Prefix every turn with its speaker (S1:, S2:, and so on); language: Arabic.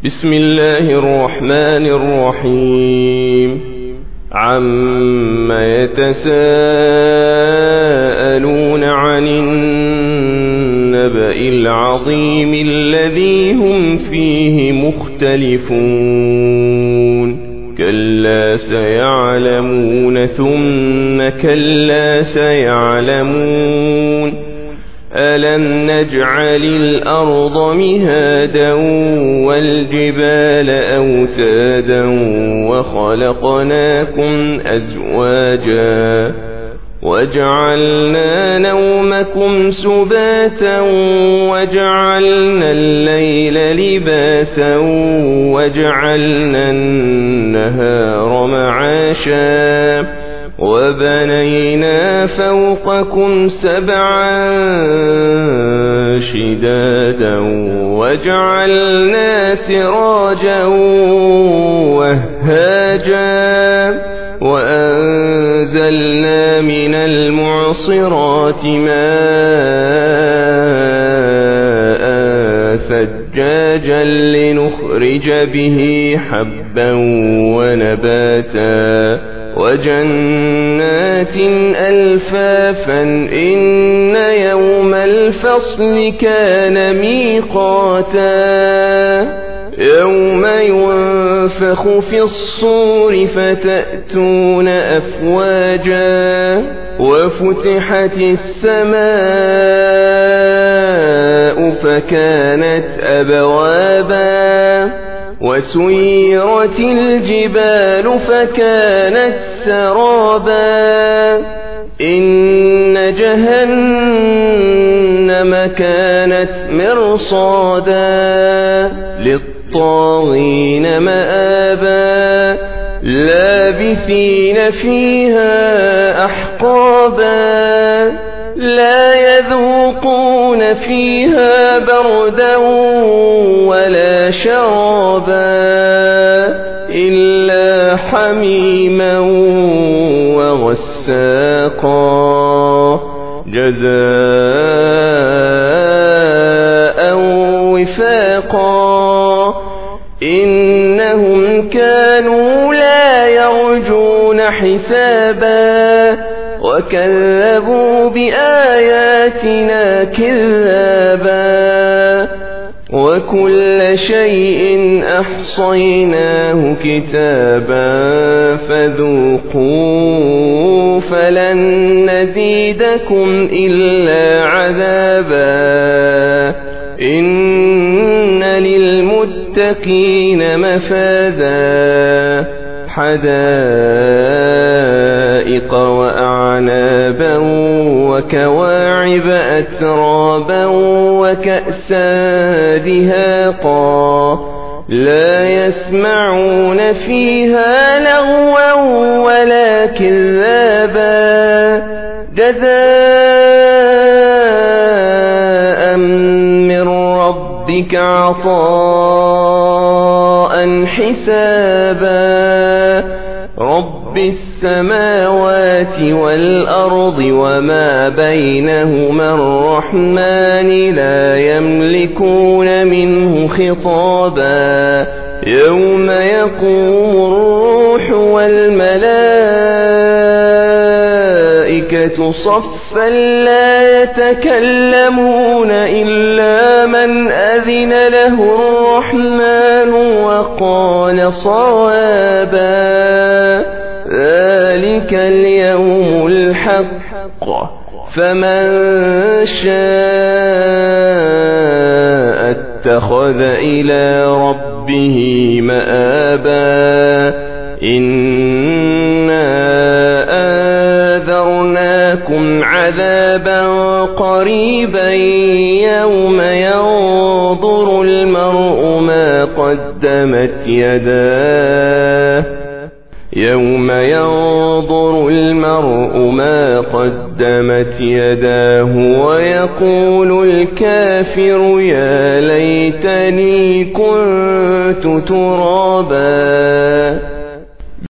S1: بسم الله الرحمن الرحيم عم يتساءلون عن النبأ العظيم الذي هم فيه مختلفون كلا سيعلمون ثم كلا سيعلمون ألم نجعل الأرض مهادا والجبال أوتادا وخلقناكم أزواجا وجعلنا نومكم سباتا وجعلنا الليل لباسا وجعلنا النهار معاشا وبنينا فوقكم سبعا شدادا وجعلنا سراجا وهاجا وأنزلنا من المعصرات ماء ثجاجا لنخرج به حبا ونباتا وجنات ألفافا إن يوم الفصل كان ميقاتا يوم ينفخ في الصور فتأتون أفواجا وفتحت السماء فكانت أبوابا وسيرت الجبال فكانت سرابا إن جهنم كانت مرصادا للطاغين مآبا لابثين فيها أحقابا لا يذوقون فيها بردا ولا شرابا إلا حميما وغساقا جزاء وفاقا إنهم كانوا لا يرجون حسابا وكذبوا بآياتنا كذابا وكل شيء أحصيناه كتابا فذوقوا فلن نزيدكم إلا عذابا إن للمتقين مفازا حدائق وأعنابا وكواعب أترابا وكأسا دهاقا لا يسمعون فيها لغوا ولا كذابا جزاء من ربك عطاء حسابا رب السماوات والأرض وما بينهما الرحمن لا يملكون منه خطابا يوم يقوم الروح والملائكة صفا لا يتكلمون إلا من أذن له الرحمن وقال صوابا ذلك اليوم الحق فمن شاء اتخذ إلى ربه مآبا إنا آذرناكم عذابا قريبا يوم ينظر المرء ما قدمت يداه ويقول الكافر يا ليتني كنت ترابا